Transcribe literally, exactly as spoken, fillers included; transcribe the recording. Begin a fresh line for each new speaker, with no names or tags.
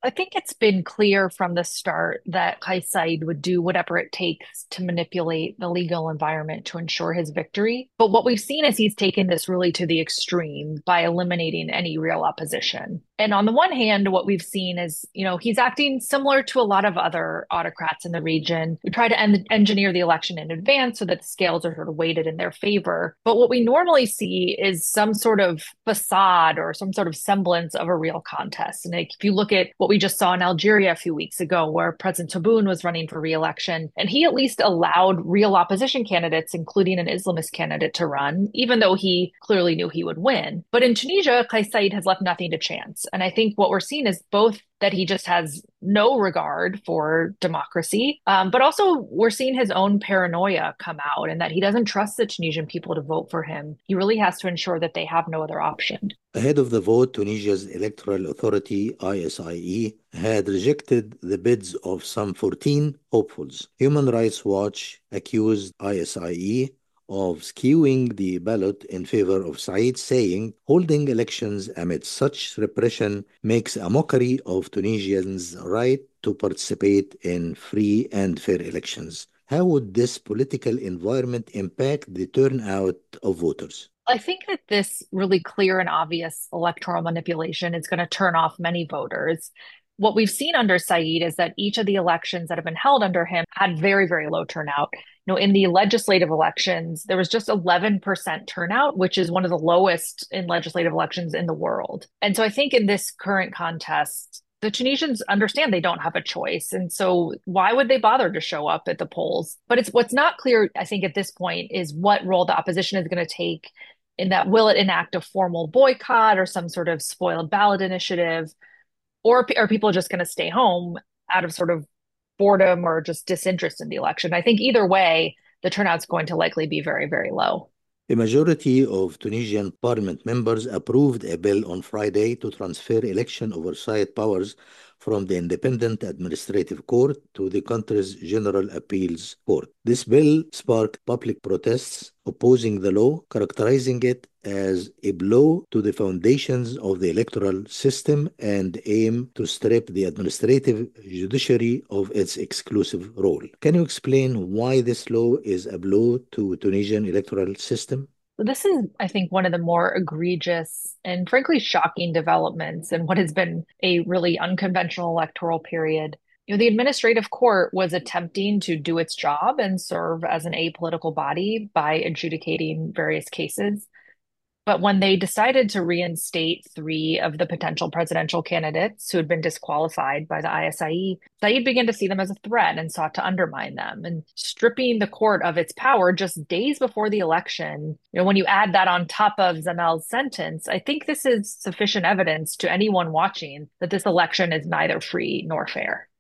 I think it's been clear from the start that Kais Saied would do whatever it takes to manipulate the legal environment to ensure his victory. But what we've seen is he's taken this really to the extreme by eliminating any real opposition. And on the one hand, what we've seen is, you know, he's acting similar to a lot of other autocrats in the region who try to en engineer the election in advance so that the scales are sort of weighted in their favor. But what we normally see is some sort of facade or some sort of semblance of a real contest. And like, if you look at what we just saw in Algeria a few weeks ago, where President Tebboune was running for re-election, and he at least allowed real opposition candidates, including an Islamist candidate, to run, even though he clearly knew he would win. But in Tunisia, Kais Saied has left nothing to chance. And I think what we're seeing is both that he just has no regard for democracy, um, but also we're seeing his own paranoia come out and that he doesn't trust the Tunisian people to vote for him. He really has to ensure that they have no other option.
Ahead of the vote, Tunisia's electoral authority, I S I E, had rejected the bids of some fourteen hopefuls. Human Rights Watch accused I S I E of skewing the ballot in favor of Said, saying holding elections amid such repression makes a mockery of Tunisians' right to participate in free and fair elections. How would this political environment impact the turnout of voters?
I think that this really clear and obvious electoral manipulation is going to turn off many voters. What we've seen under Said is that each of the elections that have been held under him had very, very low turnout. You know, in the legislative elections, there was just eleven percent turnout, which is one of the lowest in legislative elections in the world. And so I think in this current contest, the Tunisians understand they don't have a choice. And so why would they bother to show up at the polls? But it's what's not clear, I think, at this point is what role the opposition is going to take in that. Will it enact a formal boycott or some sort of spoiled ballot initiative? Or are people just going to stay home out of sort of boredom or just disinterest in the election? I think either way, the turnout's going to likely be very, very low.
A majority of Tunisian parliament members approved a bill on Friday to transfer election oversight powers from the Independent Administrative Court to the country's General Appeals Court. This bill sparked public protests opposing the law, characterizing it as a blow to the foundations of the electoral system and aim to strip the administrative judiciary of its exclusive role. Can you explain why this law is a blow to Tunisian electoral system?
So this is, I think, one of the more egregious and frankly shocking developments in what has been a really unconventional electoral period. You know, the administrative court was attempting to do its job and serve as an apolitical body by adjudicating various cases. But when they decided to reinstate three of the potential presidential candidates who had been disqualified by the I S I E, Said began to see them as a threat and sought to undermine them. And stripping the court of its power just days before the election, you know, when you add that on top of Zamel's sentence, I think this is sufficient evidence to anyone watching that this election is neither free nor fair.